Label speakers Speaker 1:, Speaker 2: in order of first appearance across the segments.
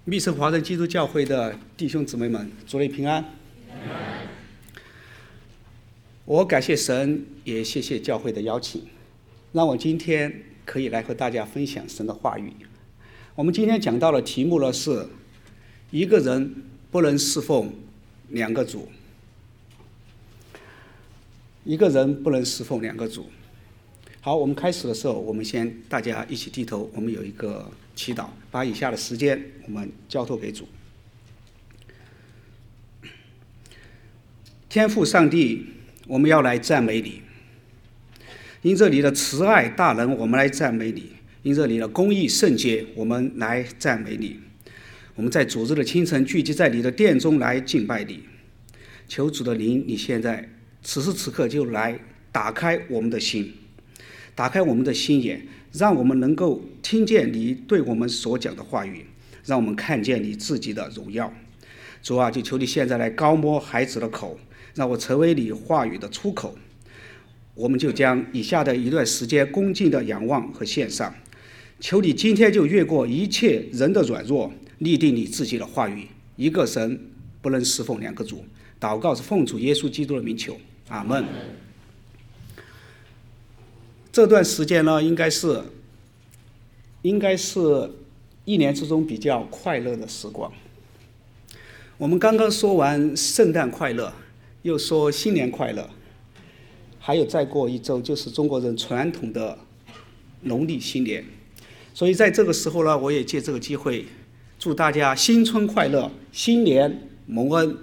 Speaker 1: 密城华人基督教会的弟兄姊妹们，主内平安。我感谢神，也谢谢教会的邀请，让我今天可以来和大家分享神的话语。我们今天讲到的题目呢是：一个人不能侍奉两个主。一个人不能侍奉两个主。好，我们开始的时候，我们先大家一起低头，我们有一个祈祷，把以下的时间我们交托给主。天父上帝，我们要来赞美你，因着你的慈爱大能，我们来赞美你；因着你的公义圣洁，我们来赞美你。我们在主日的清晨聚集在你的殿中来敬拜你，求主的灵，你现在此时此刻就来打开我们的心，打开我们的心眼，让我们能够听见你对我们所讲的话语，让我们看见你自己的荣耀。主啊，就求你现在来高摸孩子的口，让我成为你话语的出口。我们就将以下的一段时间恭敬的仰望和献上，求你今天就越过一切人的软弱，立定你自己的话语。一个神不能侍奉两个主。祷告是奉主耶稣基督的名求，阿们。这段时间呢，应该是一年之中比较快乐的时光。我们刚刚说完圣诞快乐，又说新年快乐，还有再过一周就是中国人传统的农历新年。所以在这个时候呢，我也借这个机会祝大家新春快乐，新年蒙恩。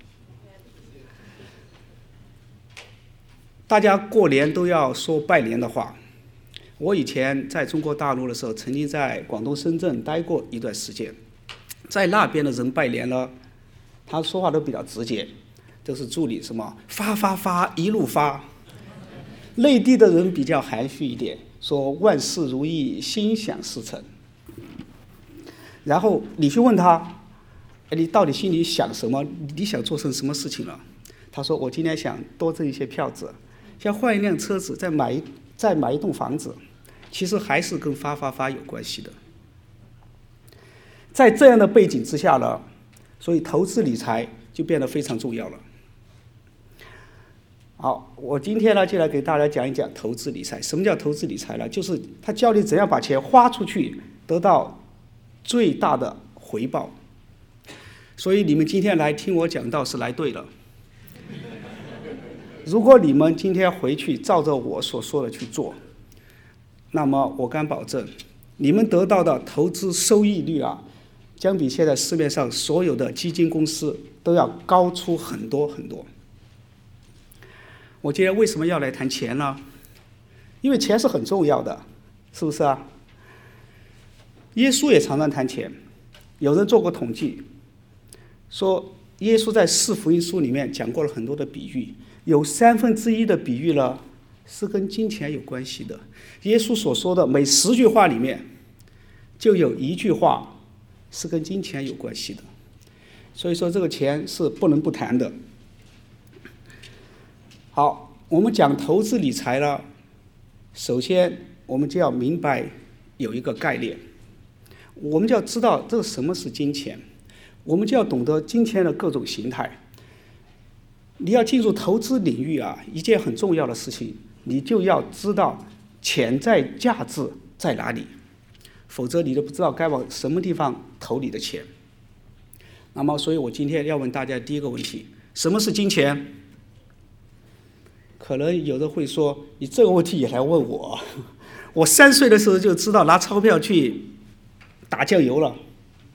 Speaker 1: 大家过年都要说拜年的话。我以前在中国大陆的时候，曾经在广东深圳待过一段时间，在那边的人拜年呢，他说话都比较直接，都是祝你什么发一路发。内地的人比较含蓄一点，说万事如意，心想事成。然后你去问他，你到底心里想什么？你想做成什么事情了？他说我今天想多挣一些票子，想换一辆车子，再买一栋房子，其实还是跟发有关系的。在这样的背景之下呢，所以投资理财就变得非常重要了。好，我今天呢就来给大家讲一讲投资理财。什么叫投资理财呢？就是他教你怎样把钱花出去，得到最大的回报。所以你们今天来听我讲道是来对了。如果你们今天回去照着我所说的去做，那么我敢保证，你们得到的投资收益率啊，将比现在市面上所有的基金公司都要高出很多很多。我今天为什么要来谈钱呢？因为钱是很重要的，是不是啊？耶稣也常常谈钱，有人做过统计，说耶稣在4福音书里面讲过了很多的比喻。有1/3的比喻呢，是跟金钱有关系的。耶稣所说的每10句话里面，就有1句话是跟金钱有关系的。所以说这个钱是不能不谈的。好，我们讲投资理财呢，首先我们就要明白有一个概念，我们就要知道这个什么是金钱，我们就要懂得金钱的各种形态。你要进入投资领域啊，一件很重要的事情，你就要知道潜在价值在哪里，否则你都不知道该往什么地方投你的钱。那么，所以我今天要问大家第一个问题：什么是金钱？可能有人会说，你这个问题也来问我？我3岁的时候就知道拿钞票去打酱油了。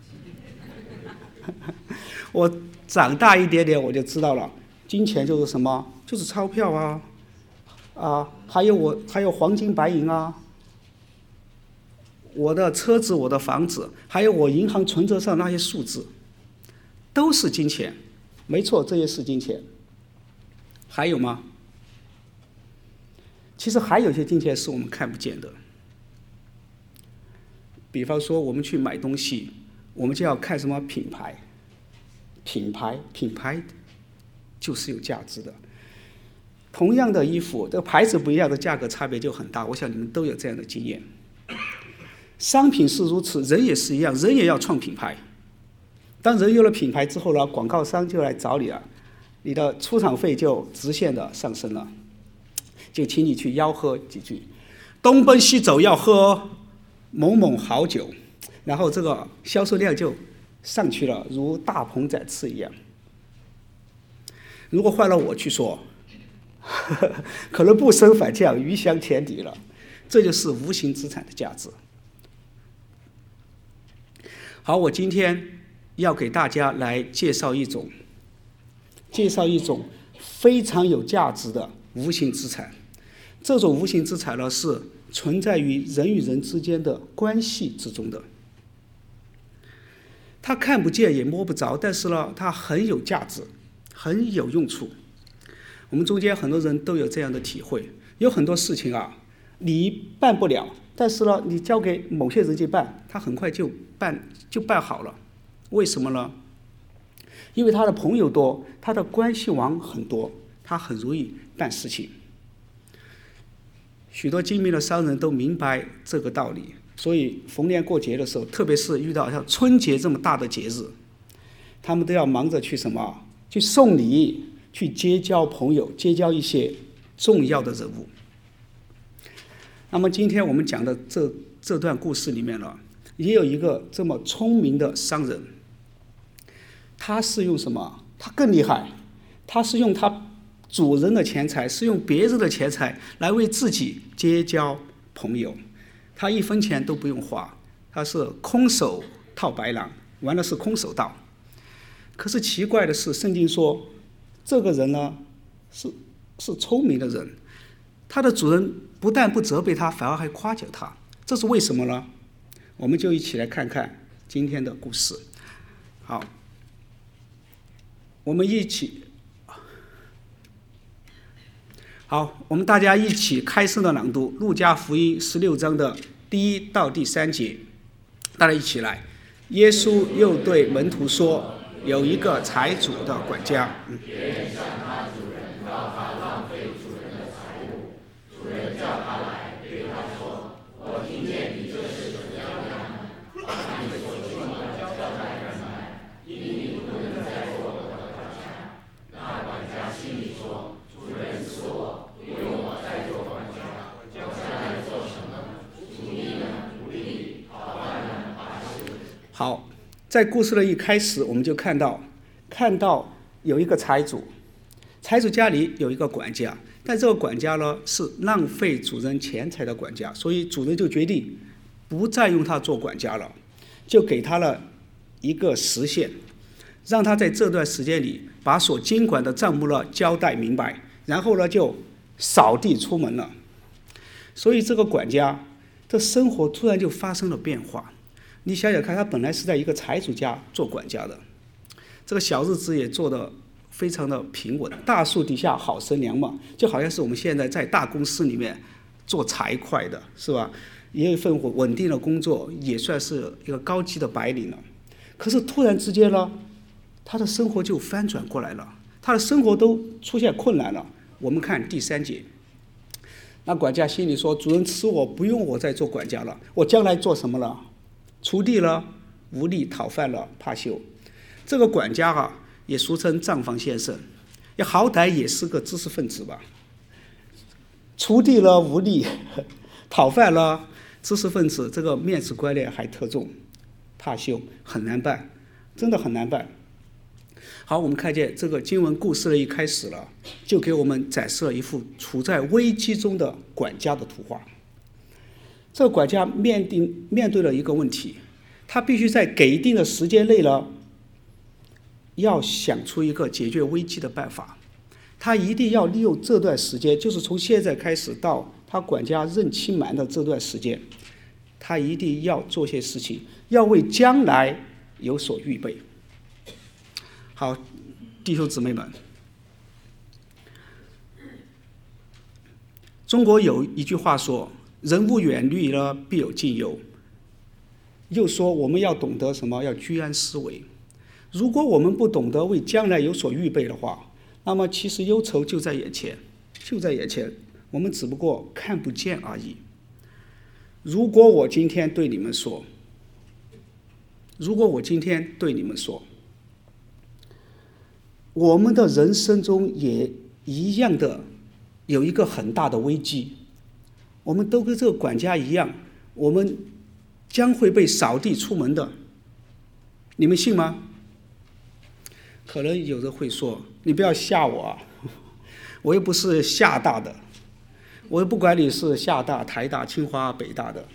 Speaker 1: 我长大一点点我就知道了。金钱就是什么？就是钞票还有黄金白银啊，我的车子、我的房子，还有我银行存折上那些数字，都是金钱。没错，这些是金钱。还有吗？其实还有些金钱是我们看不见的。比方说，我们去买东西，我们就要看什么品牌就是有价值的。同样的衣服，这个牌子不一样的价格差别就很大，我想你们都有这样的经验。商品是如此，人也是一样，人也要创品牌， 当人有了品牌之后呢，广告商就来找你了，你的出场费就直线的上升了，就请你去吆喝几句，东奔西走要喝某某好酒，然后这个销售量就上去了，如大鹏展翅一样。如果换了我去说，可能不升反降，鱼翔田底了。这就是无形资产的价值。好，我今天要给大家来介绍一种非常有价值的无形资产。这种无形资产呢，是存在于人与人之间的关系之中的。它看不见也摸不着，但是呢，它很有价值，很有用处。我们中间很多人都有这样的体会，有很多事情啊，你办不了，但是呢，你交给某些人去办，他很快就办好了。为什么呢？因为他的朋友多，他的关系网很多，他很容易办事情。许多精明的商人都明白这个道理，所以逢年过节的时候，特别是遇到像春节这么大的节日，他们都要忙着去什么？去送礼，去结交朋友，结交一些重要的人物。那么今天我们讲的这段故事里面呢，也有一个这么聪明的商人，他是用什么？他更厉害，他是用他主人的钱财，是用别人的钱财来为自己结交朋友，他一分钱都不用花，他是空手套白狼，玩的是空手道。可是奇怪的是，圣经说这个人呢是聪明的人，他的主人不但不责备他，反而还夸奖他，这是为什么呢？我们就一起来看看今天的故事。好，我们大家一起开声的朗读路加福音16章的第1到第3节，大家一起来。耶稣又对门徒说，有一个财主的管家，好，在故事的一开始，我们就看到有一个财主家里有一个管家，但这个管家呢是浪费主人钱财的管家，所以主人就决定不再用他做管家了，就给他了一个时限，让他在这段时间里把所监管的账目呢交代明白，然后呢就扫地出门了。所以这个管家的生活突然就发生了变化。你想想看，他本来是在一个财主家做管家的，这个小日子也做得非常的平稳，大树底下好乘凉嘛，就好像是我们现在在大公司里面做财会的，是吧？也有一份稳定的工作，也算是一个高级的白领了。可是突然之间呢，他的生活就翻转过来了，他的生活都出现困难了。我们看第3节，那管家心里说：主人吃我，不用我再做管家了，我将来做什么了？锄地了，无力；讨饭了，怕羞。这个管家啊，也俗称账房先生，也好歹也是个知识分子吧。锄地了无力，讨饭了知识分子，这个面子观念还特重，怕羞，很难办，真的很难办。好，我们看见这个经文故事的一开始了，就给我们展示了一幅处在危机中的管家的图画。这个管家面对了一个问题，他必须在给定的时间内呢，要想出一个解决危机的办法。他一定要利用这段时间，就是从现在开始到他管家任期满的这段时间，他一定要做些事情，要为将来有所预备。好，弟兄姊妹们，中国有一句话说，人无远虑呢，必有近忧。又说我们要懂得什么？要居安思危。如果我们不懂得为将来有所预备的话，那么其实忧愁就在眼前，我们只不过看不见而已。如果我今天对你们说， 我们的人生中也一样的有一个很大的危机，我们都跟这个管家一样，我们将会被扫地出门的，你们信吗？可能有人会说，你不要吓我啊，我又不是厦大的，我又不管你是厦大、台大、清华、北大的，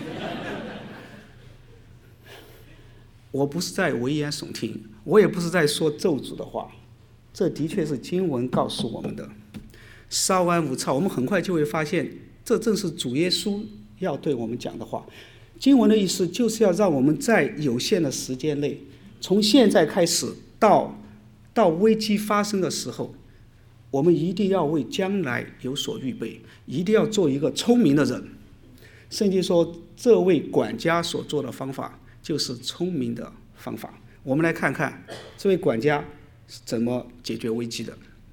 Speaker 1: 我不是在危言耸听，我也不是在说咒诅的话，这的确是经文告诉我们的。稍安勿躁，我们很快就会发现，这正是主耶稣要对我们讲的话。经文的意思就是要让我们在有限的时间内，从现在开始到危机发生的时候，我们一定要为将来有所预备，一定要做一个聪明的人。圣经说，这位管家所做的方法就是聪明的方法。我们来看看这位管家是怎么解决危机的。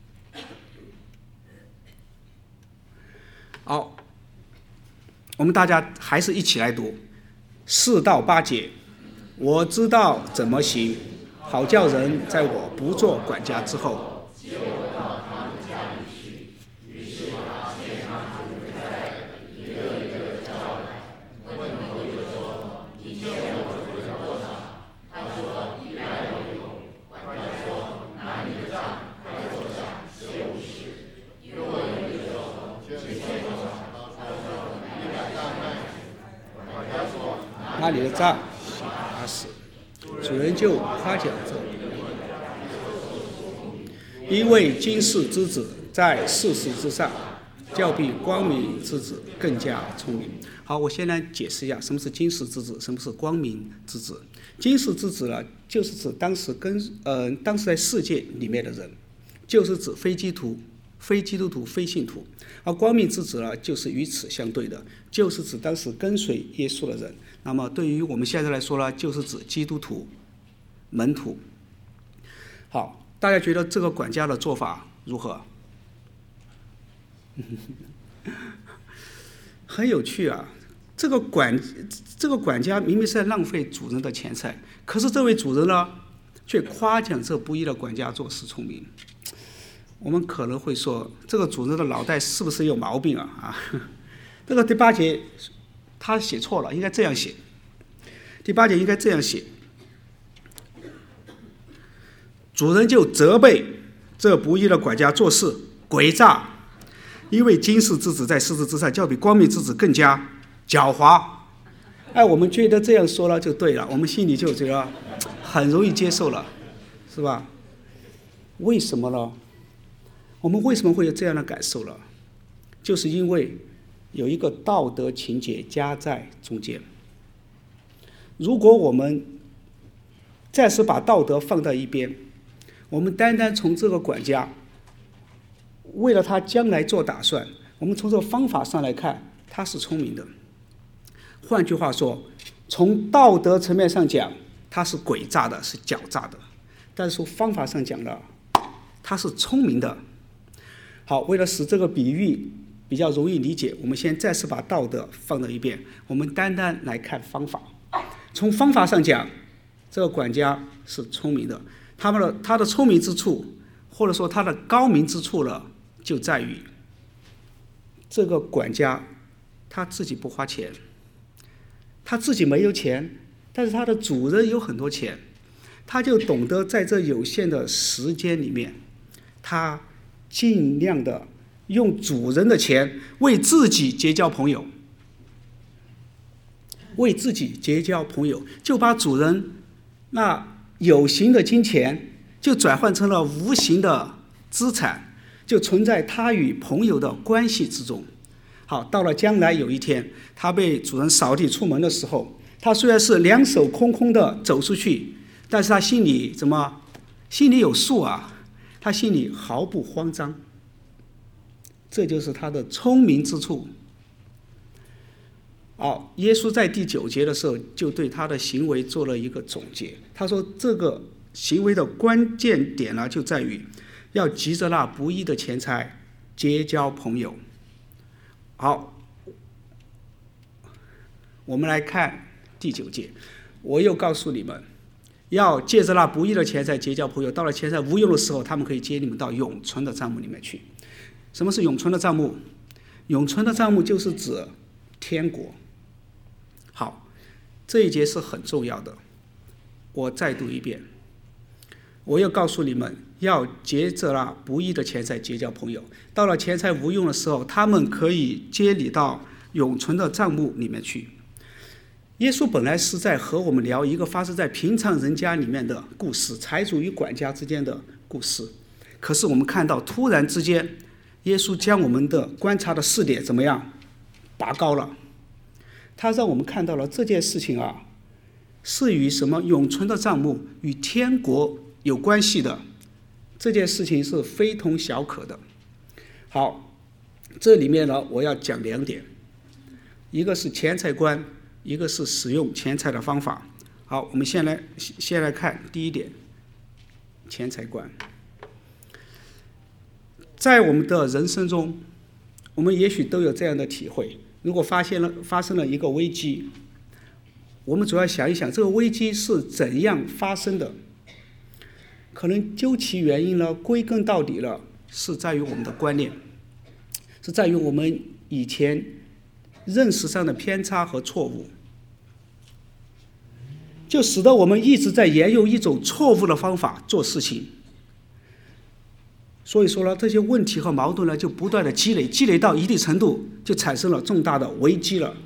Speaker 1: 好，我们大家还是一起来读4到8节。我知道怎么行，好叫人在我不做管家之后，拿你的杖打死，主人就夸奖这，因为今世之子在世事之上，较比光明之子更加聪明。好，我先来解释一下什么是今世之子，什么是光明之子。今世之子呢，就是指当时在世界里面的人，就是指非基督徒、非信徒。而光明之子呢，就是与此相对的，就是指当时跟随耶稣的人。那么对于我们现在来说呢，就是指基督徒、门徒。好，大家觉得这个管家的做法如何？很有趣啊！这个管家明明是在浪费主人的钱财，可是这位主人呢，却夸奖这不义的管家做事聪明。我们可能会说，这个主人的脑袋是不是有毛病啊？这个第8节他写错了，应该这样写。第8节应该这样写：主人就责备这不义的管家做事诡诈，因为今世之子在世事之上，较比光明之子更加狡猾。哎，我们觉得这样说了就对了，我们心里就觉得很容易接受了，是吧？为什么呢？我们为什么会有这样的感受呢？就是因为有一个道德情节夹在中间。如果我们暂时把道德放在一边，我们单单从这个管家为了他将来做打算，我们从这个方法上来看，他是聪明的。换句话说，从道德层面上讲，他是诡诈的，是狡诈的；但是从方法上讲呢，他是聪明的。好，为了使这个比喻比较容易理解，我们先暂时把道德放在一边，我们单单来看方法。从方法上讲，这个管家是聪明的，他的聪明之处，或者说他的高明之处呢，就在于这个管家他自己不花钱，他自己没有钱，但是他的主人有很多钱，他就懂得在这有限的时间里面，他尽量的用主人的钱为自己结交朋友，就把主人那有形的金钱就转换成了无形的资产，就存在他与朋友的关系之中。好，到了将来有一天，他被主人扫地出门的时候，他虽然是两手空空的走出去，但是他心里有数啊，他心里毫不慌张。这就是他的聪明之处。耶稣在第9节的时候就对他的行为做了一个总结，他说这个行为的关键点呢，就在于要急着那不义的钱财结交朋友。好，我们来看第9节，我又告诉你们， 要借着那不义的钱财结交朋友，到了钱财无用的时候，他们可以接你们到永存的帐幕里面去。什么是永存的帐幕？永存的帐幕就是指天国。好，这一节是很重要的，我再读一遍。我要告诉你们，要借着那不义的钱财结交朋友，到了钱财无用的时候，他们可以接你到永存的帐幕里面去。耶稣本来是在和我们聊一个发生在平常人家里面的故事，财主与管家之间的故事。可是我们看到突然之间，耶稣将我们的观察的视点怎么样拔高了？他让我们看到了这件事情啊，是与什么永存的帐幕与天国有关系的。这件事情是非同小可的。好，这里面呢，我要讲2点，一个是钱财观，一个是使用钱财的方法。好，我们先来看第一点，钱财观。在我们的人生中，我们也许都有这样的体会：如果发生了一个危机，我们主要想一想这个危机是怎样发生的。可能究其原因呢，归根到底了，是在于我们的观念，是在于我们以前认识上的偏差和错误，就使得我们一直在沿用一种错误的方法做事情。所以说呢，这些问题和矛盾呢，就不断的积累到一定程度，就产生了重大的危机了。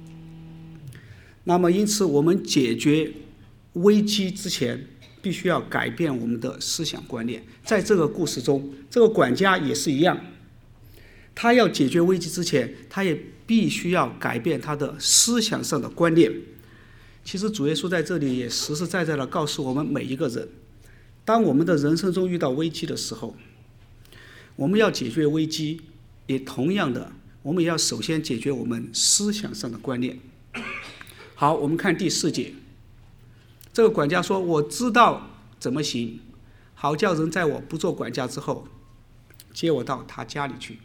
Speaker 1: 那么因此我们解决危机之前，必须要改变我们的思想观念。在这个故事中，这个管家也是一样，他要解决危机之前，他也必须要改变他的思想上的观念。其实主耶稣在这里也实实在在地告诉我们每一个人，当我们的人生中遇到危机的时候，我们要解决危机，也同样的，我们也要首先解决我们思想上的观念。好，我们看第4节，这个管家说：“我知道怎么行，好叫人在我不做管家之后，接我到他家里去。”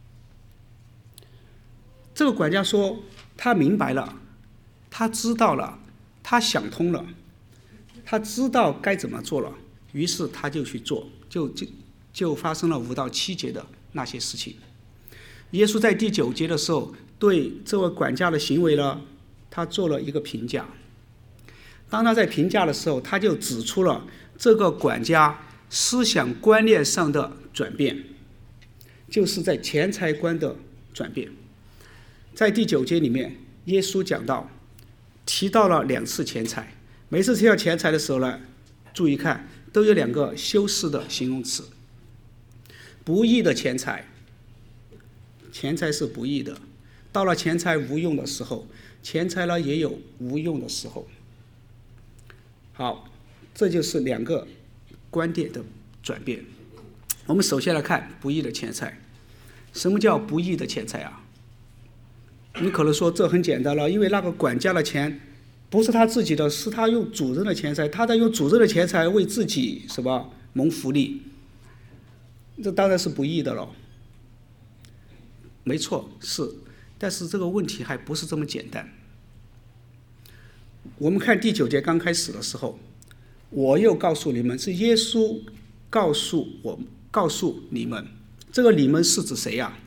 Speaker 1: 这个管家说，他明白了，他知道了，他想通了，他知道该怎么做了，于是他就去做，就发生了5到7节的那些事情。耶稣在第9节的时候，对这位管家的行为呢，他做了一个评价。当他在评价的时候，他就指出了这个管家思想观念上的转变，就是在钱财观的转变。在第9节里面，耶稣提到了2次钱财。每次提到钱财的时候呢，注意看，都有2个修饰的形容词。不义的钱财，钱财是不义的。到了钱财无用的时候，钱财呢也有无用的时候。好，这就是2个观点的转变。我们首先来看不义的钱财。什么叫不义的钱财啊？你可能说这很简单了，因为那个管家的钱不是他自己的，是他用主人的钱财，他在用主人的钱财为自己蒙福利，这当然是不义的了。没错，是，但是这个问题还不是这么简单。我们看第9节刚开始的时候，我又告诉你们，是耶稣告诉你们，这个你们是指谁呀？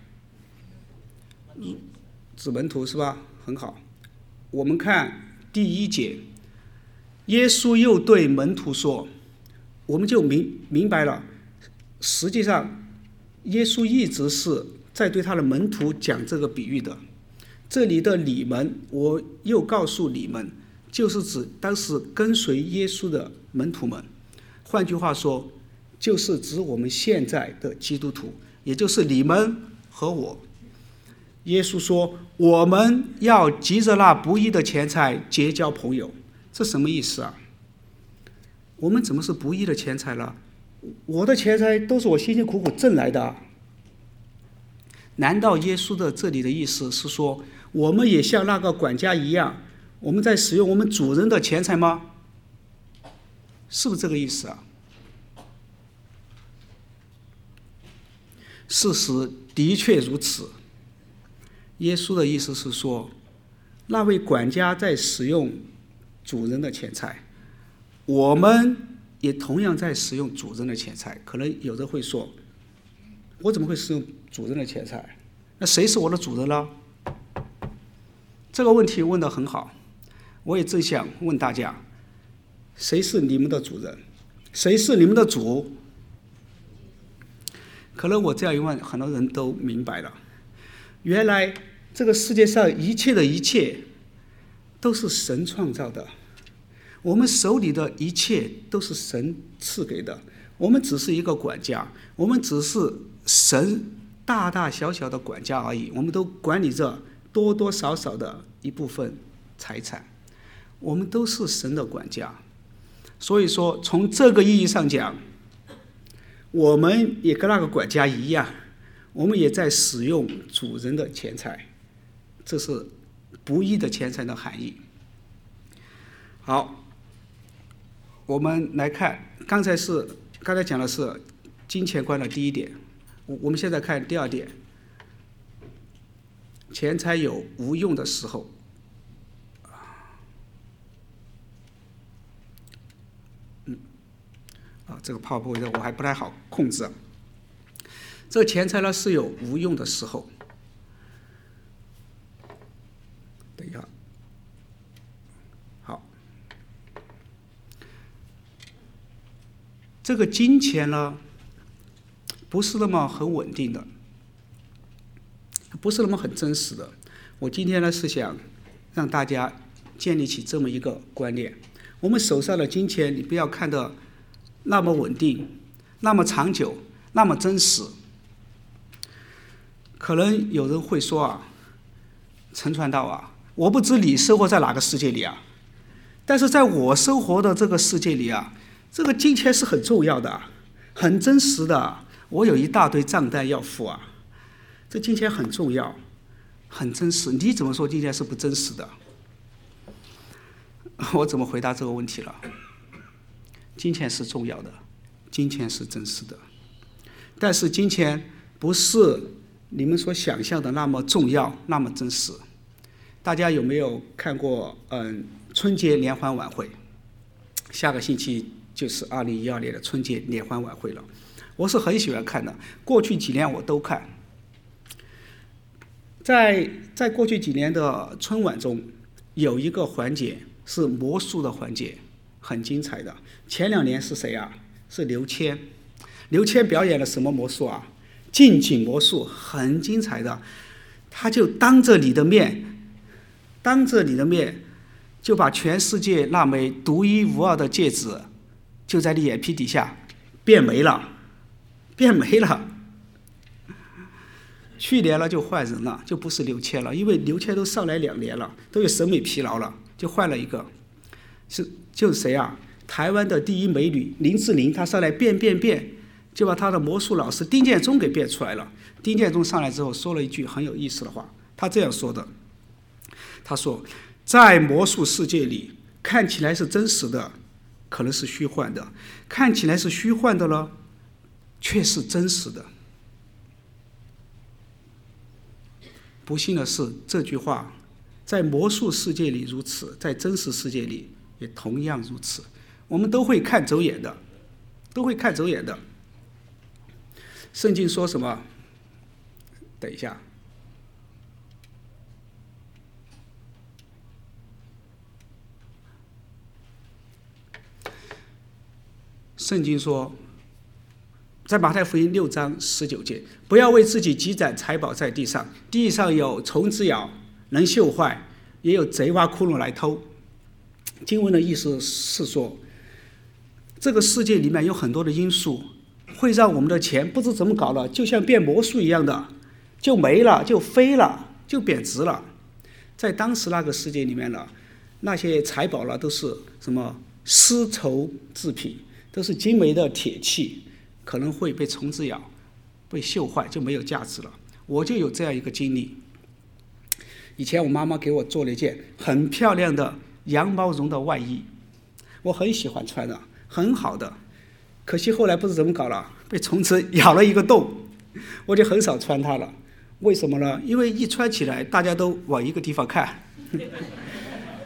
Speaker 1: 指门徒是吧？很好。我们看第1节，耶稣又对门徒说，我们就明白了，实际上耶稣一直是在对他的门徒讲这个比喻的。这里的你们，我又告诉你们，就是指当时跟随耶稣的门徒们。换句话说，就是指我们现在的基督徒，也就是你们和我。耶稣说，我们要急着那不义的钱财结交朋友。这什么意思啊？我们怎么是不义的钱财了？我的钱财都是我辛辛苦苦挣来的。难道耶稣的这里的意思是说，我们也像那个管家一样，我们在使用我们主人的钱财吗？是不是这个意思啊？事实的确如此。耶稣的意思是说，那位管家在使用主人的钱财， 我们也同样在使用主人的钱财。可能有人会说，我怎么会使用主人的钱财？那谁是我的主人呢？这个问题问得很好，我也正想问大家，谁是你们的主人？谁是你们的主？可能我这样一问，很多人都明白了。原来这个世界上一切的一切都是神创造的，我们手里的一切都是神赐给的，我们只是一个管家，我们只是神大大小小的管家而已，我们都管理着多多少少的一部分财产，我们都是神的管家。所以说从这个意义上讲，我们也跟那个管家一样，我们也在使用主人的钱财，这是不义的钱财的含义。好，我们来看，刚才讲的是金钱观的第一点，我们现在看第二点，钱财有无用的时候。这个PowerPoint我还不太好控制。这个钱财呢是有无用的时候。等一下，好，这个金钱呢不是那么很稳定的，不是那么很真实的。我今天呢是想让大家建立起这么一个观念：我们手上的金钱，你不要看得那么稳定，那么长久，那么真实。可能有人会说啊，陈传道啊，我不知你生活在哪个世界里啊，但是在我生活的这个世界里啊，这个金钱是很重要的，很真实的，我有一大堆账单要付啊，这金钱很重要，很真实。你怎么说金钱是不真实的？我怎么回答这个问题了？金钱是重要的，金钱是真实的，但是金钱不是你们所想象的那么重要，那么真实。大家有没有看过春节联欢晚会？下个星期就是2012年的春节联欢晚会了，我是很喜欢看的，过去几年我都看。在过去几年的春晚中，有一个环节是魔术的环节，很精彩的。前2年是谁啊？是刘谦。刘谦表演了什么魔术啊？近景魔术，很精彩的。他就当着你的面，就把全世界那枚独一无二的戒指，就在你眼皮底下变没了。去年了就换人了，就不是刘谦了，因为刘谦都上来2年了，都有审美疲劳了，就换了一个。就是谁啊？台湾的第一美女林志玲，她上来变，就把她的魔术老师丁建中给变出来了。丁建中上来之后说了一句很有意思的话，他这样说的：他说，在魔术世界里，看起来是真实的，可能是虚幻的；看起来是虚幻的呢，却是真实的。不幸的是，这句话在魔术世界里如此，在真实世界里也同样如此。我们都会看走眼的，圣经说什么？等一下，圣经说，在马太福音6章19节，不要为自己积攒财宝在地上，地上有虫子咬，能锈坏，也有贼挖窟窿来偷。经文的意思是说，这个世界里面有很多的因素，会让我们的钱不知怎么搞了，就像变魔术一样的，就没了，就飞了，就贬值了。在当时那个世界里面呢，那些财宝呢都是什么丝绸制品，都是精美的铁器，可能会被虫子咬，被锈坏，就没有价值了。我就有这样一个经历。以前我妈妈给我做了一件很漂亮的羊毛绒的外衣，我很喜欢穿的，很好的。可惜后来不知怎么搞了，被虫子咬了一个洞，我就很少穿它了。为什么呢？因为一穿起来大家都往一个地方看，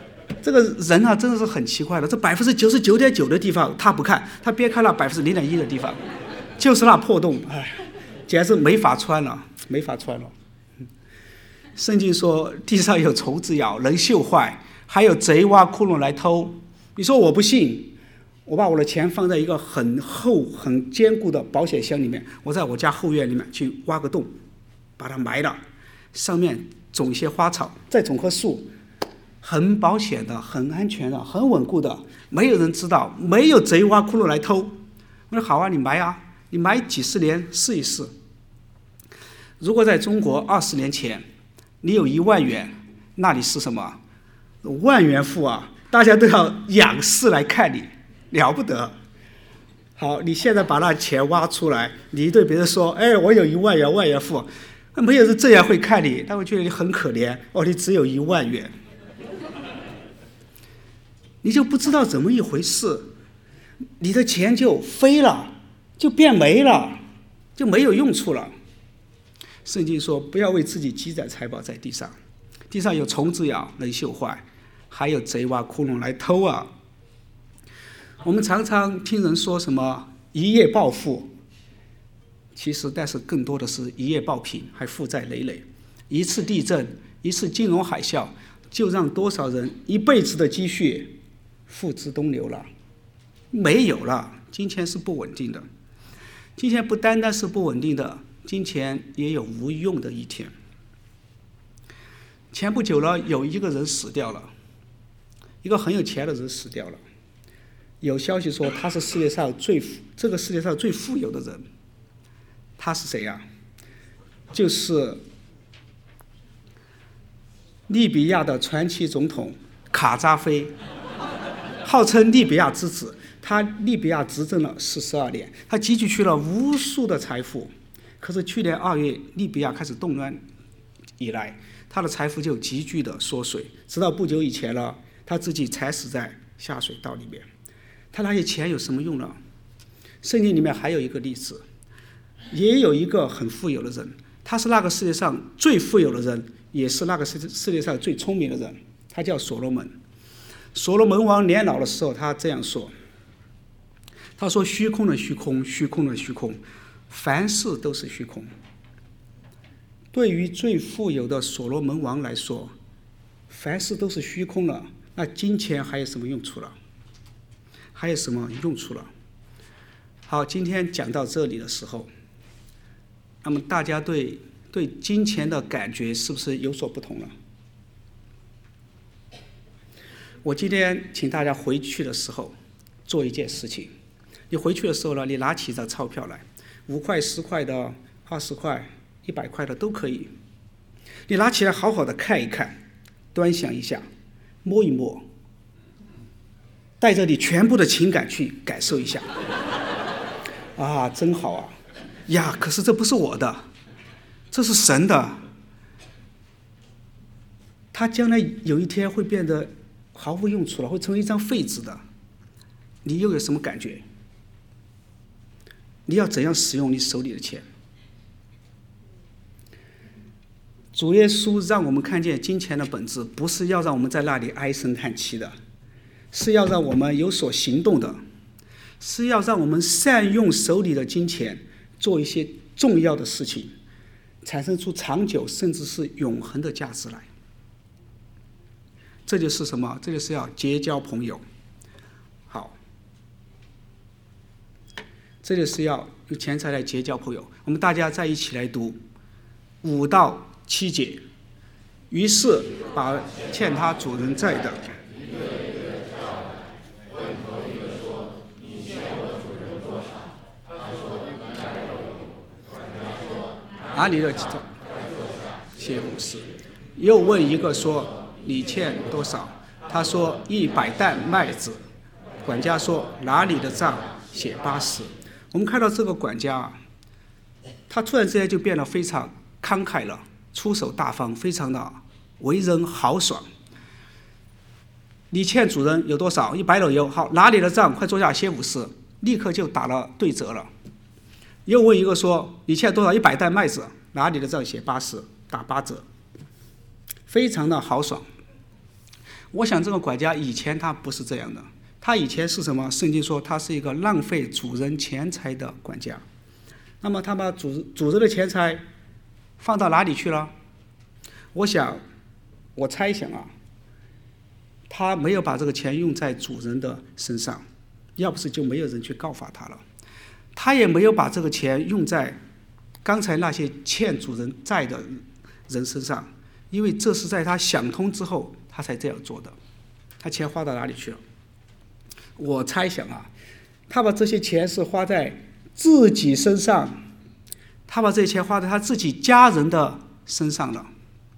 Speaker 1: 这个人啊，真的是很奇怪的。这99.9%的地方他不看，他别看那0.1%的地方，就是那破洞，哎，简直没法穿了，没法穿了。圣经说地上有虫子咬，能锈坏，还有贼挖窟窿来偷。你说我不信，我把我的钱放在一个很厚很坚固的保险箱里面，我在我家后院里面去挖个洞，把它埋了，上面种一些花草，再种棵树，很保险的，很安全的，很稳固的，没有人知道，没有贼挖窟窿来偷。我说好啊，你埋啊，你埋几十年试一试。如果在中国20年前你有1万元，那你是什么万元户啊，大家都要仰视来看你，了不得。好，你现在把那钱挖出来，你对别人说，哎，我有1万元，万元户，没有人这样会看你，他会觉得你很可怜，哦，你只有1万元，你就不知道怎么一回事，你的钱就飞了，就变没了，就没有用处了。圣经说不要为自己积攒财宝在地上，地上有虫子咬，能锈坏，还有贼挖窟窿来偷啊。我们常常听人说什么一夜暴富，其实但是更多的是一夜暴贫，还负债累累。一次地震，一次金融海啸，就让多少人一辈子的积蓄付之东流了，没有了。金钱是不稳定的，金钱不单单是不稳定的，金钱也有无用的一天。前不久了，有一个人死掉了，一个很有钱的人死掉了。有消息说他是这个世界上最富有的人。他是谁呀？就是利比亚的传奇总统卡扎菲，号称利比亚之子。他利比亚执政了42年，他积聚去了无数的财富。可是去年2月利比亚开始动乱以来，他的财富就急剧的缩水，直到不久以前了，他自己踩死在下水道里面。他那些钱有什么用呢？圣经里面还有一个例子，也有一个很富有的人，他是那个世界上最富有的人，也是那个世界上最聪明的人，他叫所罗门。所罗门王年老的时候，他这样说，他说虚空的虚空，虚空的虚空，凡事都是虚空。对于最富有的所罗门王来说，凡事都是虚空了，那金钱还有什么用处了？还有什么用处了？好，今天讲到这里的时候，那么大家对金钱的感觉是不是有所不同了？我今天请大家回去的时候做一件事情，你回去的时候呢，你拿起一张钞票来，5块、10块的、20块、100块的都可以，你拿起来好好的看一看，端详一下，摸一摸，带着你全部的情感去感受一下。啊，真好啊！呀，可是这不是我的，这是神的。它将来有一天会变得毫无用处了，会成为一张废纸的。你又有什么感觉？你要怎样使用你手里的钱？主耶稣让我们看见金钱的本质，不是要让我们在那里唉声叹气的，是要让我们有所行动的，是要让我们善用手里的金钱，做一些重要的事情，产生出长久甚至是永恒的价值来。这就是什么？这就是要结交朋友。好，这就是要用钱财来结交朋友。我们大家再一起来读5到7节。于是把欠他主人债的，哪里的谢50。又问一个说，你欠多少？他说100担麦子。管家说哪里的账？写80。我们看到这个管家，他突然之间就变得非常慷慨了，出手大方，非常的为人豪爽。你欠主人有多少？100篓油。好，哪里的账？快坐下写50。立刻就打了对折了。又问一个说，你欠多少？100担麦子。哪里的账？写80，打8折。非常的豪爽。 我想这个管家以前他不是这样的，他以前是什么？圣经说他是一个浪费主人钱财的管家。那么他把主人的钱财放到哪里去了？我猜想啊，他没有把这个钱用在主人的身上，要不是就没有人去告发他了。他也没有把这个钱用在刚才那些欠主人债的人身上，因为这是在他想通之后他才这样做的。他钱花到哪里去了？我猜想啊，他把这些钱是花在自己身上，他把这些钱花在他自己家人的身上了。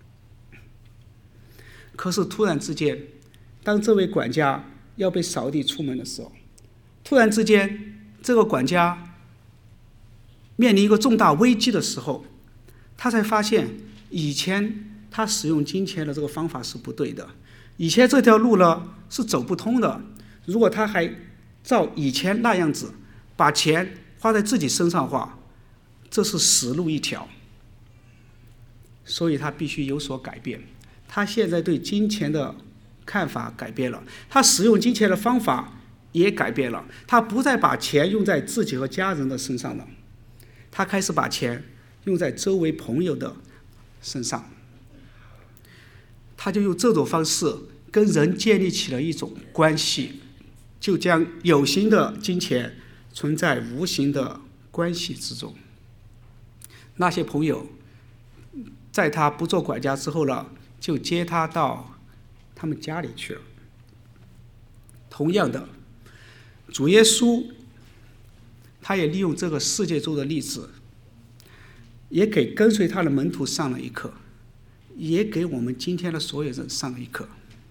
Speaker 1: 可是突然之间，当这位管家要被扫地出门的时候，突然之间这个管家面临一个重大危机的时候，他才发现以前他使用金钱的这个方法是不对的，以前这条路呢是走不通的。如果他还照以前那样子把钱花在自己身上的话，这是死路一条。所以他必须有所改变。他现在对金钱的看法改变了，他使用金钱的方法也改变了，他不再把钱用在自己和家人的身上了，他开始把钱用在周围朋友的身上。他就用这种方式跟人建立起了一种关系，就将有形的金钱存在无形的关系之中。那些朋友在他不做管家之后呢，就接他到他们家里去了。同样的，主耶稣他也利用这个世界中的例子，也给跟随他的门徒上了一课，也给我们今天的所有人上了一课。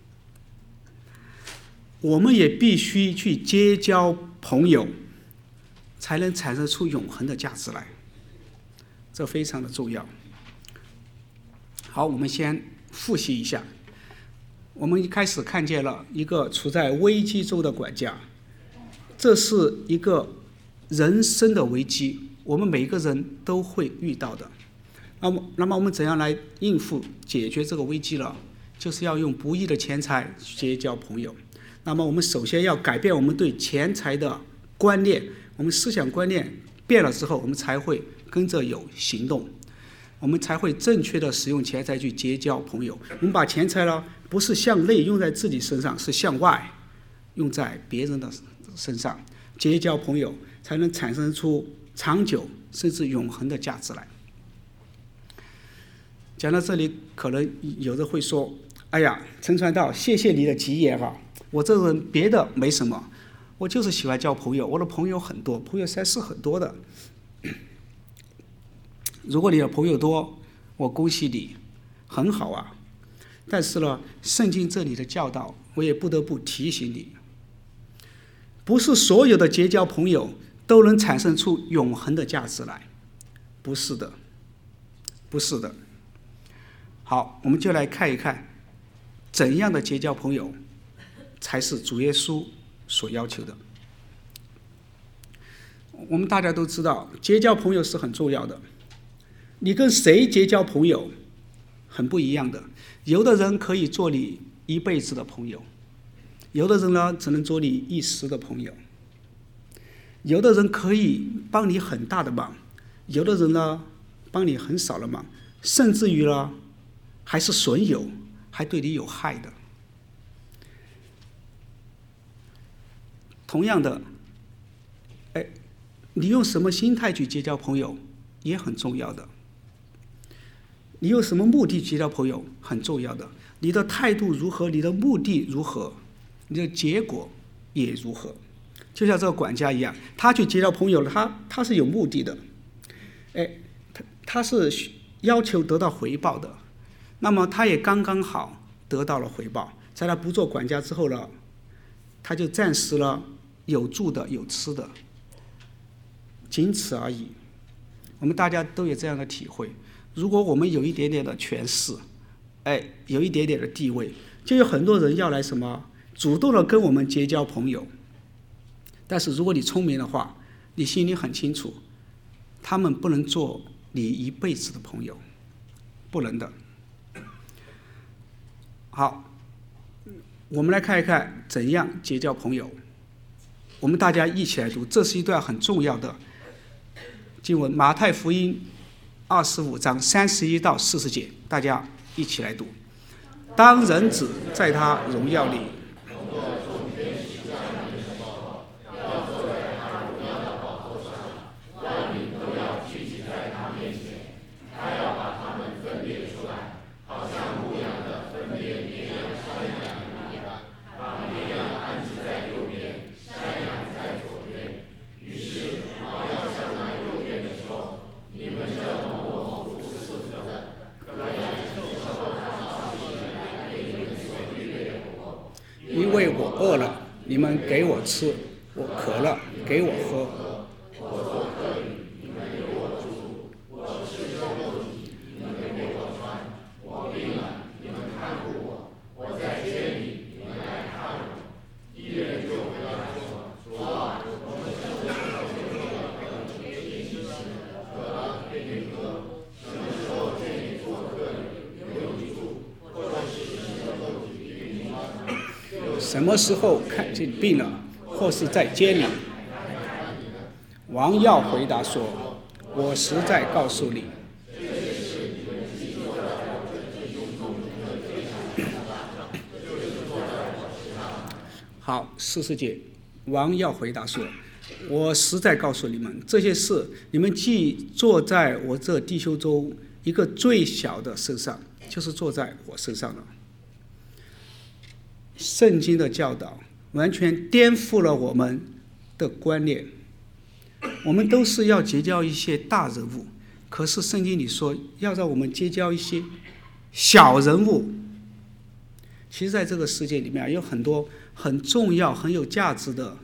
Speaker 1: 我们也必须去结交朋友，才能产生出永恒的价值来，这非常的重要。好，我们先复习一下。我们一开始看见了一个处在危机中的管家，这是一个人生的危机，我们每个人都会遇到的。那么我们怎样来应付解决这个危机呢？就是要用不义的钱财结交朋友。那么我们首先要改变我们对钱财的观念，我们思想观念变了之后，我们才会跟着有行动，我们才会正确的使用钱财去结交朋友。我们把钱财呢，不是向内用在自己身上，是向外用在别人的身上，结交朋友才能产生出长久甚至永恒的价值来。讲到这里，可能有人会说：“哎呀，陈传道，谢谢你的吉言哈，我这人别的没什么，我就是喜欢交朋友，我的朋友很多，朋友才是很多的。如果你的朋友多，我恭喜你，很好啊。但是呢，圣经这里的教导，我也不得不提醒你，不是所有的结交朋友都能产生出永恒的价值来，不是的，不是的。好，我们就来看一看，怎样的结交朋友才是主耶稣所要求的。我们大家都知道，结交朋友是很重要的。你跟谁结交朋友很不一样的，有的人可以做你一辈子的朋友，有的人呢只能做你一时的朋友，有的人可以帮你很大的忙，有的人呢帮你很少的忙，甚至于呢还是损友，还对你有害的。同样的，你用什么心态去结交朋友也很重要的。你用什么目的结交朋友很重要的，你的态度如何，你的目的如何，你的结果也如何。就像这个管家一样，他去结交朋友了，他是有目的的，他是要求得到回报的，那么他也刚刚好得到了回报。在他不做管家之后呢，他就暂时了有住的有吃的，仅此而已。我们大家都有这样的体会。如果我们有一点点的权势，有一点点的地位，就有很多人要来什么主动的跟我们结交朋友。但是如果你聪明的话，你心里很清楚，他们不能做你一辈子的朋友，不能的。好， 我们来看一看怎样结交朋友。我们大家一起来读，这是一段很重要的经文，马太福音25章31到40节，大家一起来读。当人子在他荣耀里，因为我饿了，你们给我吃；我渴了，给我喝。什么时候看见病了，或是在监里？王要回答说：“我实在告诉你。”好，40节，王要回答说：“我实在告诉你们，这些事你们既坐在我这弟兄中一个最小的身上，就是坐在我身上了。”圣经的教导完全颠覆了我们的观念。我们都是要结交一些大人物，可是圣经里说要让我们结交一些小人物。其实在这个世界里面有很多很重要、很有价值的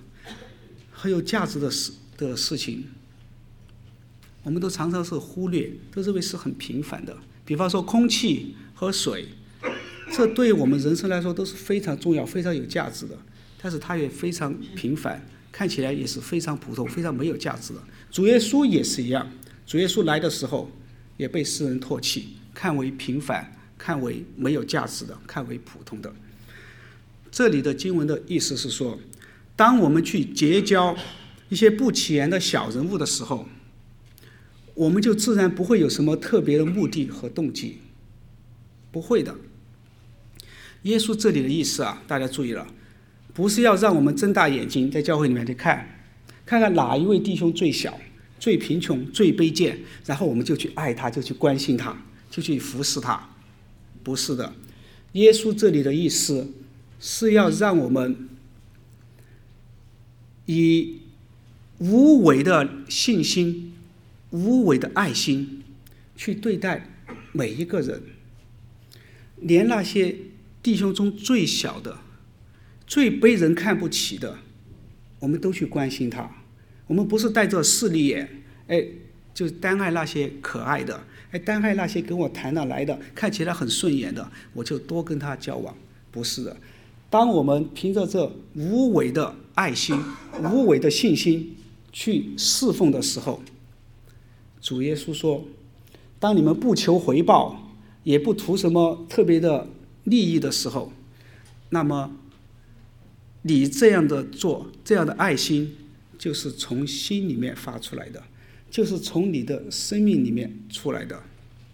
Speaker 1: 事情，我们都常常是忽略，都认为是很平凡的。比方说空气和水，这对我们人生来说都是非常重要、非常有价值的，但是它也非常平凡，看起来也是非常普通、非常没有价值的。主耶稣也是一样，主耶稣来的时候也被世人唾弃，看为平凡，看为没有价值的，看为普通的。这里的经文的意思是说，当我们去结交一些不起眼的小人物的时候，我们就自然不会有什么特别的目的和动机，不会的。耶稣这里的意思大家注意了，不是要让我们睁大眼睛在教会里面去看看哪一位弟兄最小、最贫穷、最卑贱，然后我们就去爱他，就去关心他，就去服侍他。不是的，耶稣这里的意思是要让我们以无为的信心、无为的爱心去对待每一个人，连那些弟兄中最小的、最被人看不起的，我们都去关心他。我们不是带着势利眼，就单爱那些可爱的，单爱那些跟我谈得来的，看起来很顺眼的，我就多跟他交往。不是的，当我们凭着这无为的爱心、无为的信心去侍奉的时候，主耶稣说，当你们不求回报，也不图什么特别的利益的时候，那么你这样的做，这样的爱心，就是从心里面发出来的，就是从你的生命里面出来的，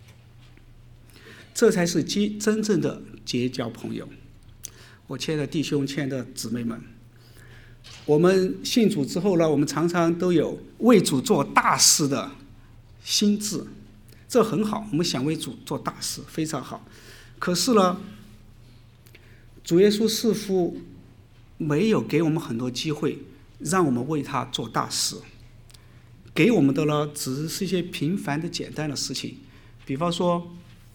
Speaker 1: 这才是真正的结交朋友。我亲爱的弟兄、亲爱的姊妹们，我们信主之后呢，我们常常都有为主做大事的心志，这很好，我们想为主做大事，非常好。可是呢，主耶稣似乎没有给我们很多机会让我们为他做大事，给我们的呢只是一些平凡的简单的事情，比方说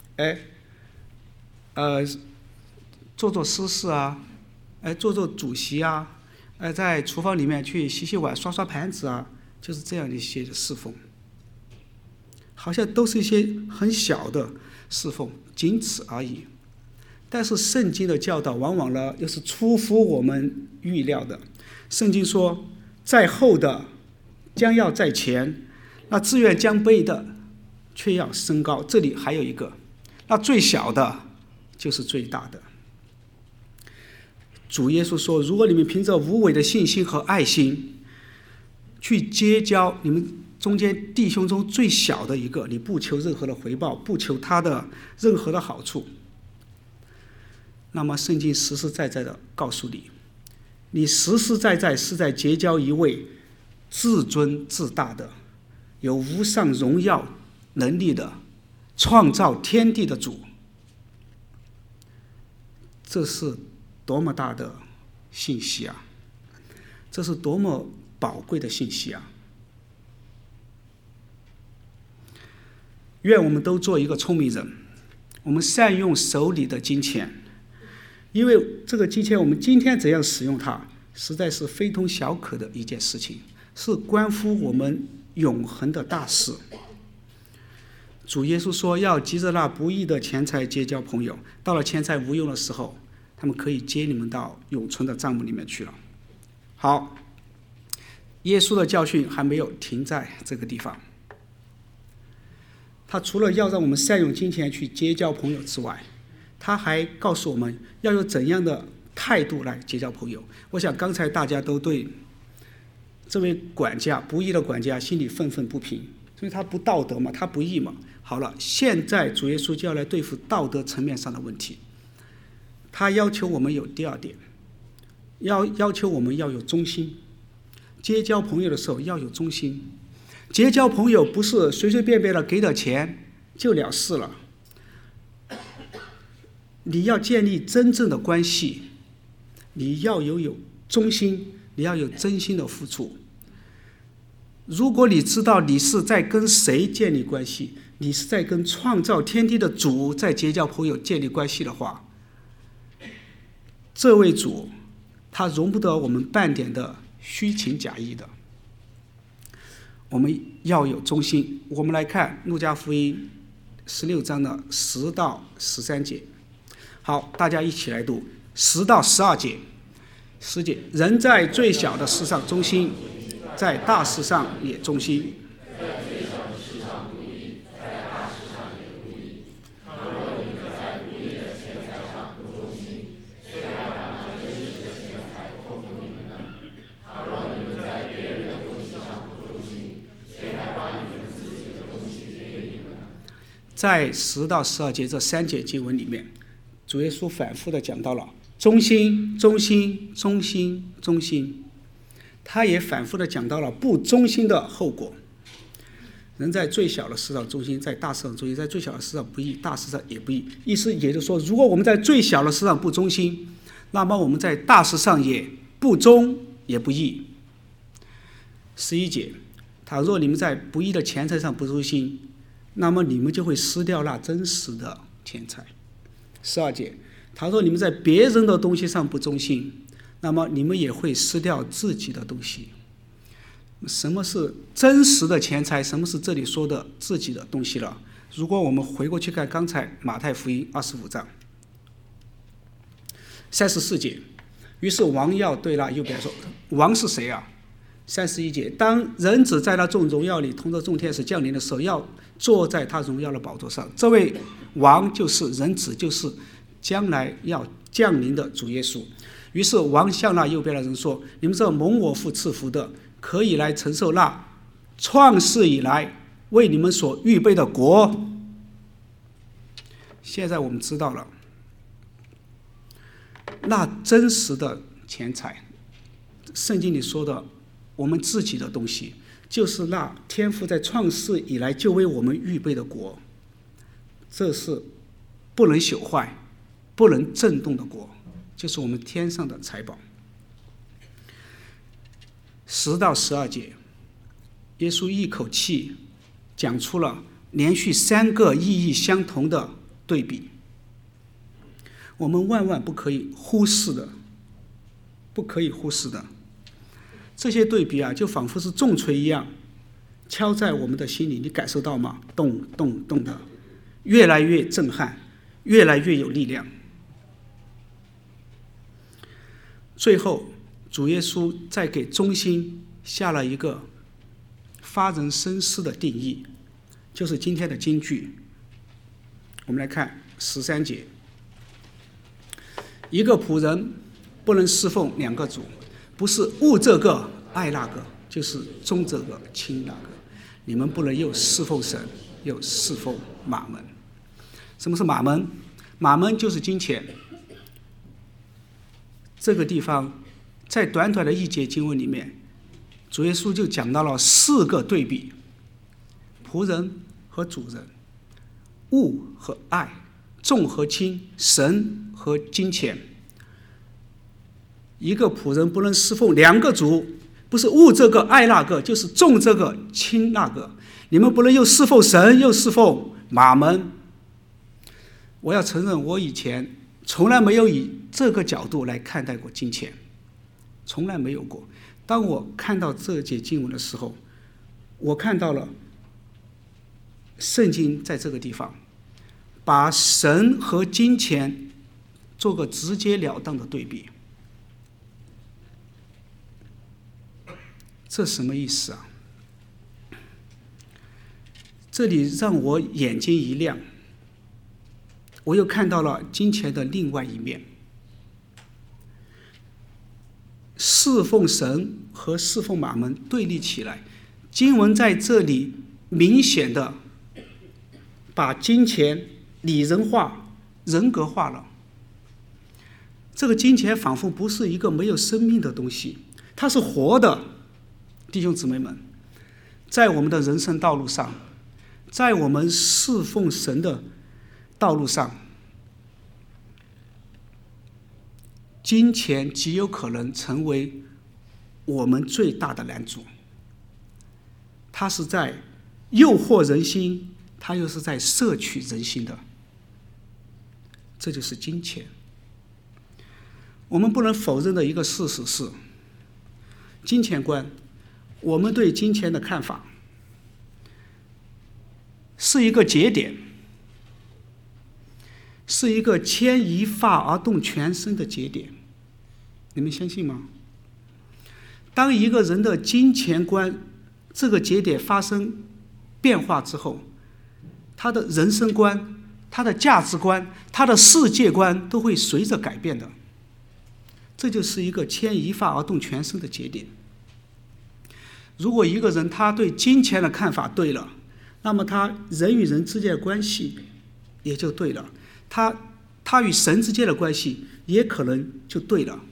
Speaker 1: 做做私事做做主席在厨房里面去洗洗碗、刷刷盘子就是这样的一些侍奉，好像都是一些很小的侍奉，仅此而已。但是圣经的教导往往呢又是出乎我们预料的。圣经说，在后的将要在前，那自愿将卑的却要升高。这里还有一个，那最小的就是最大的。 主耶稣说，如果你们凭着无伪的信心和爱心去结交你们中间弟兄中最小的一个，你不求任何的回报，不求他的任何的好处，那么圣经实实在在的告诉你，你实实在在是在结交一位自尊自大的、有无上荣耀能力的、创造天地的主。这是多么大的信息啊！这是多么宝贵的信息啊！愿我们都做一个聪明人，我们善用手里的金钱，因为这个金钱我们今天怎样使用它，实在是非同小可的一件事情，是关乎我们永恒的大事。主耶稣说，要急着那不义的钱财结交朋友，到了钱财无用的时候，他们可以接你们到永存的帐幕里面去了。好，耶稣的教训还没有停在这个地方，他除了要让我们善用金钱去结交朋友之外，他还告诉我们要有怎样的态度来结交朋友。我想刚才大家都对这位管家，不义的管家心里愤愤不平，因为他不道德嘛，他不义嘛。好了，现在主耶稣就要来对付道德层面上的问题。他要求我们有第二点，要求我们要有忠心。结交朋友的时候要有忠心。结交朋友不是随随便便的给点钱就了事了，你要建立真正的关系，你要有忠心，你要有真心的付出。如果你知道你是在跟谁建立关系，你是在跟创造天地的主在结交朋友建立关系的话，这位主他容不得我们半点的虚情假意的。我们要有忠心。我们来看路加福音16章的10到13节。好，大家一起来读10到12节。10节，人在最小的事上忠心，在大事上也忠心。在10到12节这3节经文里面，主耶稣反复的讲到了忠心、忠心、忠心、忠心，他也反复的讲到了不忠心的后果。人在最小的事上忠心，在大事上忠心，在最小的事上不义，大事上也不义。意思也就是说，如果我们在最小的事上不忠心，那么我们在大事上也不忠也不义。11节，倘若你们在不义的钱财上不忠心，那么你们就会失掉那真实的钱财。12节，倘若你们在别人的东西上不忠心，那么你们也会失掉自己的东西。什么是真实的钱财？什么是这里说的自己的东西了？如果我们回过去看刚才马太福音25章34节，于是王要对那右边说，王是谁啊？31节，当人子在那众荣耀里同着众天使降临的时候，要坐在他荣耀的宝座上。这位王就是人子，就是将来要降临的主耶稣。于是王向那右边的人说，你们这蒙我父赐福的，可以来承受那创世以来为你们所预备的国。现在我们知道了，那真实的钱财，圣经里说的我们自己的东西，就是那天父在创世以来就为我们预备的国。这是不能朽坏、不能震动的国，就是我们天上的财宝。10到12节，耶稣一口气讲出了连续3个意义相同的对比，我们万万不可以忽视的，不可以忽视的。这些对比啊，就仿佛是重锤一样敲在我们的心里，你感受到吗？咚咚咚的，越来越震撼，越来越有力量。最后主耶稣在给忠心下了一个发人深思的定义，就是今天的金句。我们来看13节，一个仆人不能侍奉两个主，不是恶这个爱那个，就是忠这个亲那个。你们不能又侍奉神，又侍奉马门。什么是马门？马门就是金钱。这个地方在短短的一节经文里面，主耶稣就讲到了4个对比：仆人和主人，恶和爱，重和轻，神和金钱。一个仆人不能侍奉两个主，不是恶这个爱那个，就是重这个轻那个。你们不能又侍奉神又侍奉马门。我要承认，我以前从来没有以这个角度来看待过金钱，从来没有过。当我看到这节经文的时候，我看到了圣经在这个地方把神和金钱做个直截了当的对比。这什么意思啊？这里让我眼睛一亮，我又看到了金钱的另外一面。侍奉神和侍奉马门对立起来，经文在这里明显的把金钱拟人化、人格化了。这个金钱仿佛不是一个没有生命的东西，它是活的。弟兄姊妹们，在我们的人生道路上，在我们侍奉神的道路上，金钱极有可能成为我们最大的拦阻。它是在诱惑人心，它又是在摄取人心的。这就是金钱。我们不能否认的一个事实是，金钱观，我们对金钱的看法是一个节点，是一个牵一发而动全身的节点。你们相信吗？当一个人的金钱观这个节点发生变化之后，他的人生观、他的价值观、他的世界观都会随着改变的。这就是一个牵一发而动全身的节点。如果一个人他对金钱的看法对了，那么他人与人之间的关系也就对了，他与神之间的关系也可能就对了。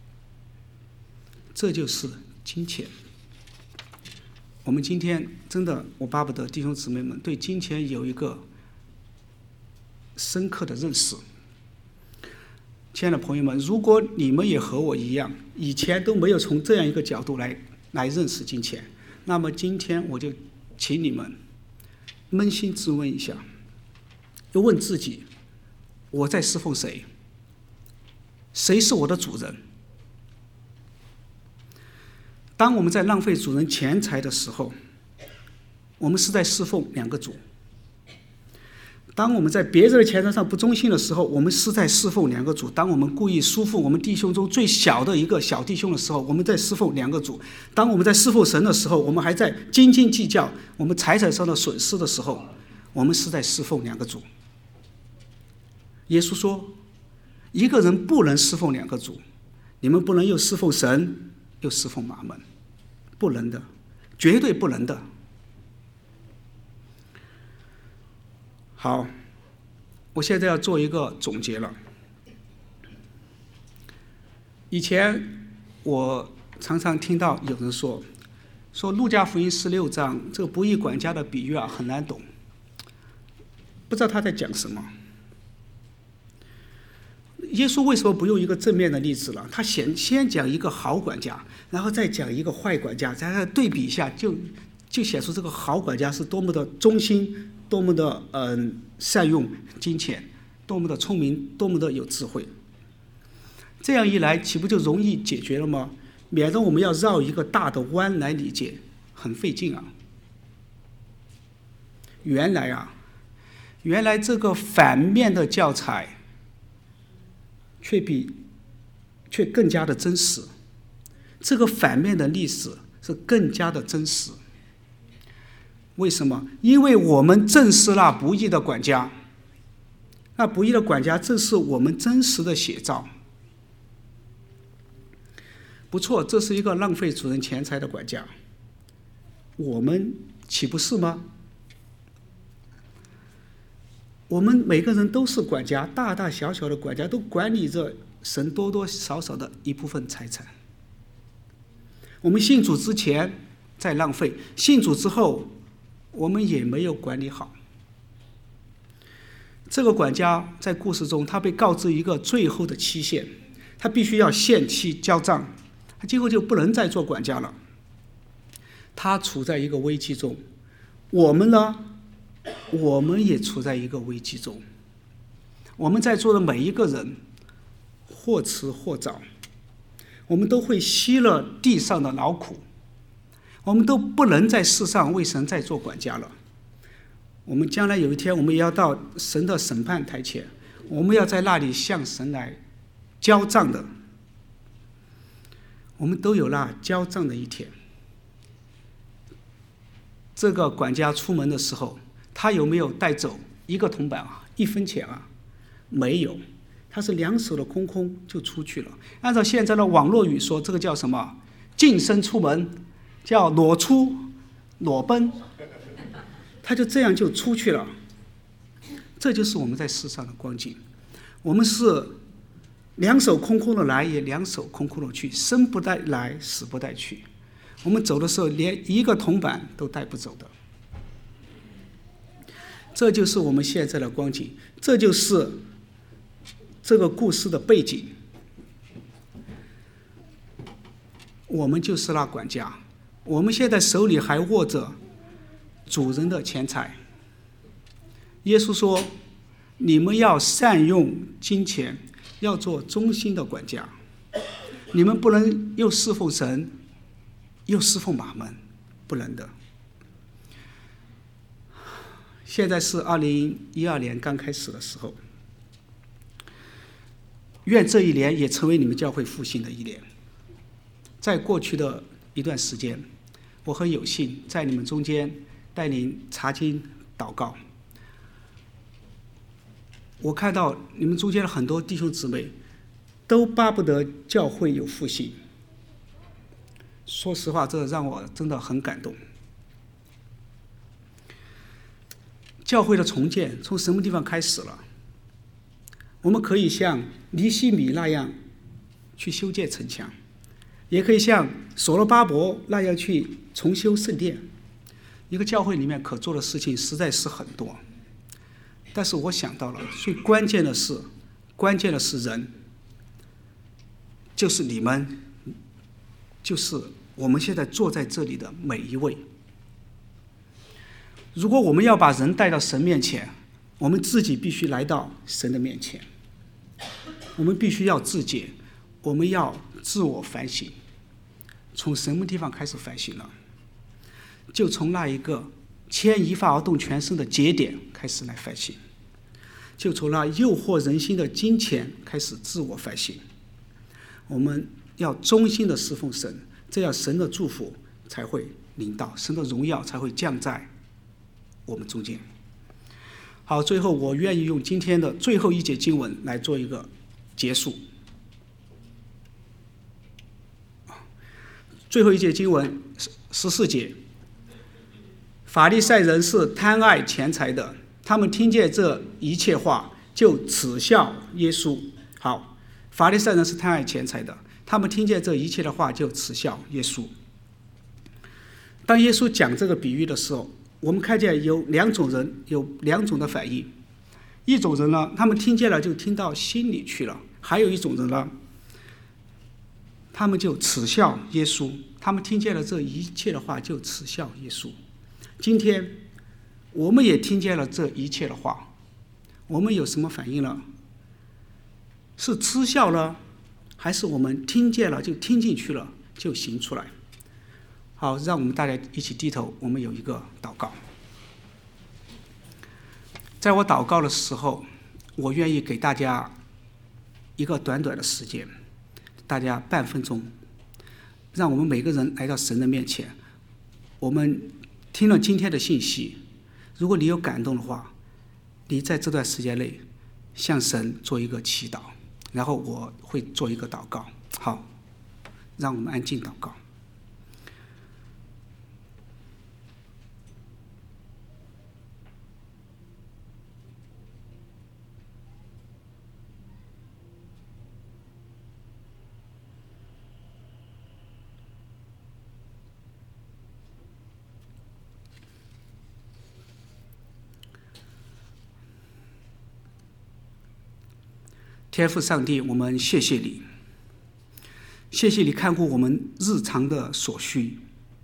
Speaker 1: 这就是金钱。我们今天真的，我巴不得弟兄姊妹们对金钱有一个深刻的认识。亲爱的朋友们，如果你们也和我一样，以前都没有从这样一个角度来认识金钱，那么今天我就请你们扪心自问一下，要问自己，我在侍奉谁？谁是我的主人？当我们在浪费主人钱财的时候，我们是在侍奉两个主。当我们在别人的钱财上不忠心的时候，我们是在侍奉两个主。当我们故意疏忽我们弟兄中最小的一个小弟兄的时候，我们在侍奉两个主。当我们在侍奉神的时候，我们还在斤斤计较我们财产上的损失的时候，我们是在侍奉两个主。耶稣说，一个人不能侍奉两个主，你们不能又侍奉神又侍奉马门，不能的，绝对不能的。好，我现在要做一个总结了。以前我常常听到有人说路加福音16章这个不义管家的比喻很难懂，不知道他在讲什么。耶稣为什么不用一个正面的例子了？他先讲一个好管家，然后再讲一个坏管家，再对比一下，就显出这个好管家是多么的忠心，多么的善用金钱，多么的聪明，多么的有智慧。这样一来，岂不就容易解决了吗？免得我们要绕一个大的弯来理解，很费劲啊。原来这个反面的教材却更加的真实，这个反面的历史是更加的真实。为什么？因为我们正是那不义的管家，那不义的管家正是我们真实的写照。 不错，这是一个浪费主人钱财的管家，我们岂不是吗？我们每个人都是管家，大大小小的管家，都管理着神多多少少的一部分财产。我们信主之前在浪费，信主之后我们也没有管理好。这个管家在故事中，他被告知一个最后的期限，他必须要限期交账，他今后就不能再做管家了。他处在一个危机中，我们呢？我们也处在一个危机中。我们在座的每一个人，或迟或早，我们都会息了地上的劳苦，我们都不能在世上为神再做管家了。我们将来有一天，我们也要到神的审判台前，我们要在那里向神来交账的。我们都有那交账的一天。这个管家出门的时候，他有没有带走1个铜板啊，1分钱啊？没有，他是2手的空空就出去了。按照现在的网络语说，这个叫什么？净身出门，叫裸出裸奔。他就这样就出去了。这就是我们在世上的光景。我们是2手空空的来，也2手空空的去，生不带来，死不带去。我们走的时候连1个铜板都带不走的。这就是我们现在的光景，这就是这个故事的背景。我们就是那管家，我们现在手里还握着主人的钱财。耶稣说，你们要善用金钱，要做忠心的管家。你们不能又侍奉神又侍奉马门，不能的。现在是2012年刚开始的时候，愿这一年也成为你们教会复兴的一年。在过去的一段时间，我很有幸在你们中间带领查经祷告。我看到你们中间的很多弟兄姊妹都巴不得教会有复兴。说实话，这让我真的很感动。教会的重建从什么地方开始了？我们可以像尼希米那样去修建城墙，也可以像所罗巴伯那样去重修圣殿。一个教会里面可做的事情实在是很多，但是我想到了最关键的是人，就是你们，就是我们现在坐在这里的每一位。如果我们要把人带到神面前，我们自己必须来到神的面前。我们必须要自洁，我们要自我反省。从什么地方开始反省呢？就从那一个牵一发而动全身的节点开始来反省，就从那诱惑人心的金钱开始自我反省。我们要忠心的侍奉神，这样神的祝福才会临到，神的荣耀才会降在我们中间。好，最后我愿意用今天的最后一节经文来做一个结束。最后一节经文14节，法利赛人是贪爱钱财的，他们听见这一切话就耻笑耶稣。好，法利赛人是贪爱钱财的，他们听见这一切的话就耻笑耶稣。当耶稣讲这个比喻的时候，我们看见有2种人，有2种的反应。一种人呢，他们听见了就听到心里去了；还有一种人呢，他们就耻笑耶稣，他们听见了这一切的话就耻笑耶稣。今天我们也听见了这一切的话，我们有什么反应呢？是嗤笑呢，还是我们听见了就听进去了，就行出来？好，让我们大家一起低头，我们有一个祷告。在我祷告的时候，我愿意给大家一个短短的时间，大家半分钟，让我们每个人来到神的面前。我们听了今天的信息，如果你有感动的话，你在这段时间内向神做一个祈祷，然后我会做一个祷告。好， 让我们安静祷告。天父上帝，我们谢谢你，谢谢你看顾我们日常的所需，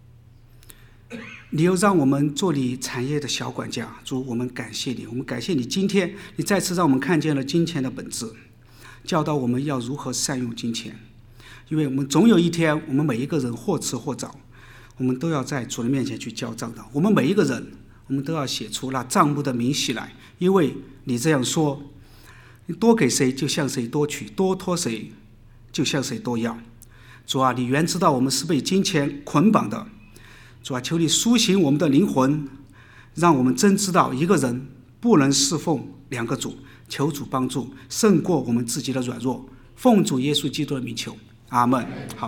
Speaker 1: 你又让我们做你产业的小管家。主，我们感谢你，我们感谢你，今天你再次让我们看见了金钱的本质，教导我们要如何善用金钱。因为我们总有一天，我们每一个人或迟或早，我们都要在主的面前去交账的。我们每一个人，我们都要写出那账目的明细来，因为你这样说，你多给谁，就向谁多取；多托谁，就向谁多要。主啊，你原知道我们是被金钱捆绑的。主啊，求你苏醒我们的灵魂，让我们真知道一个人不能侍奉两个主。求主帮助，胜过我们自己的软弱。奉主耶稣基督的名求，阿们。好。